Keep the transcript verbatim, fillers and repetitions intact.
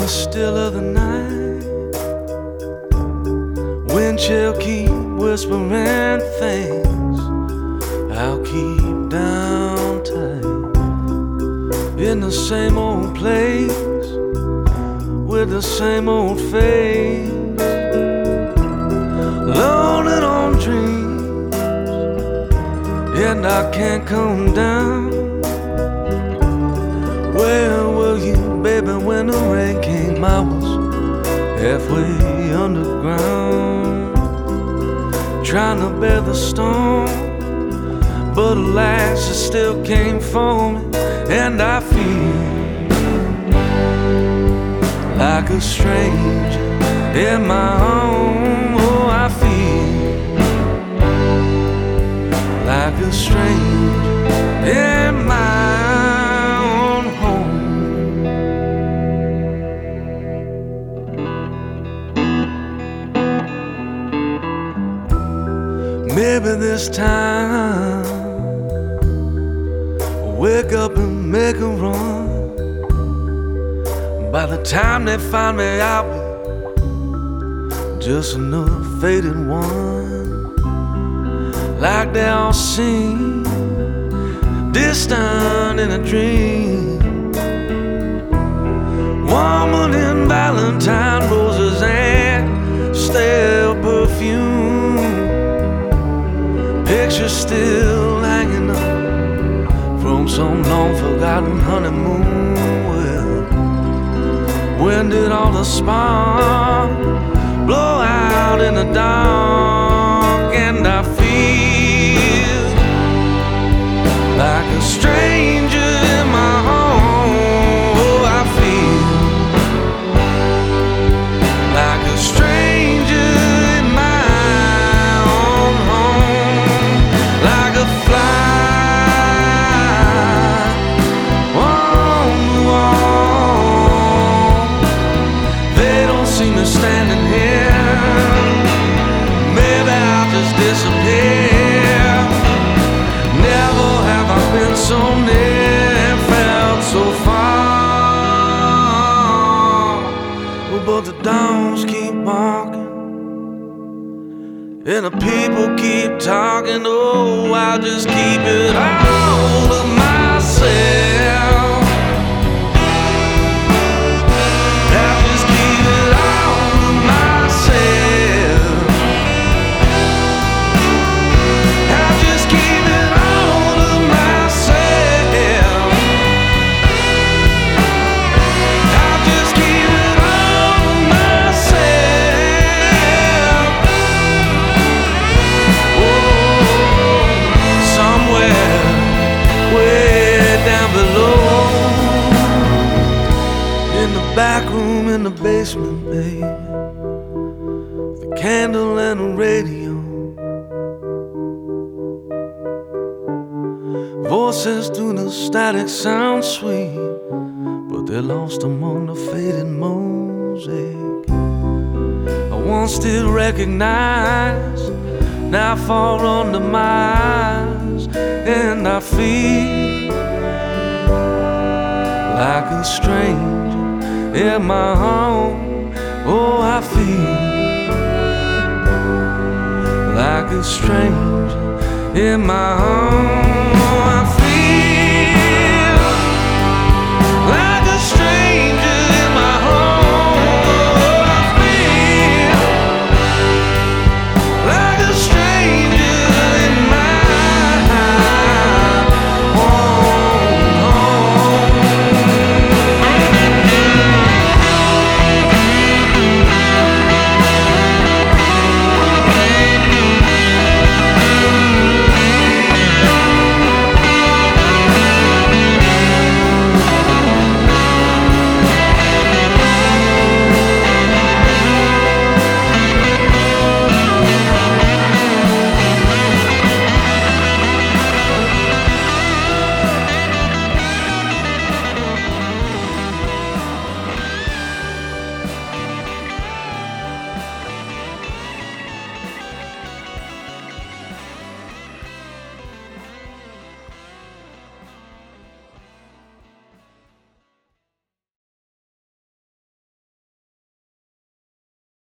the still of the night, wind chill keep whispering things. I'll keep down tight in the same old place with the same old face, loaded on dreams, and I can't come down. Where were you, baby, when the rain came? I was halfway underground, trying to bear the storm, but alas, it still came for me. And I feel like a stranger in my home. Oh, I feel like a stranger in my own home. Maybe this time I'll wake up and make a run. By the time they find me, I'll be just another faded one, like they all seem distant in a dream. Woman in Valentine roses and stale perfume, pictures still hanging up from some long forgotten honeymoon. Well, when did all the spark blow out in the dark? And I feel like a stranger in my home. Oh, I feel like a stranger in my own home, like a fly on the wall. They don't see me standing here. Maybe I'll just disappear. Never have I been so near and felt so far. Oh, but the dogs keep barking and the people keep talking. Oh, I'll just keep it all to myself. I'll just keep it all to myself. I'll just keep it all to myself. I'll just keep it all to myself. Oh, somewhere way down below, in the back room in the basement, babe, the candle and the radio, voices through the static sound sweet, but they're lost among the faded mosaic. I once did recognize, now fall under my eyes, and I feel like a stranger in my home. Oh, I feel like a stranger in my home.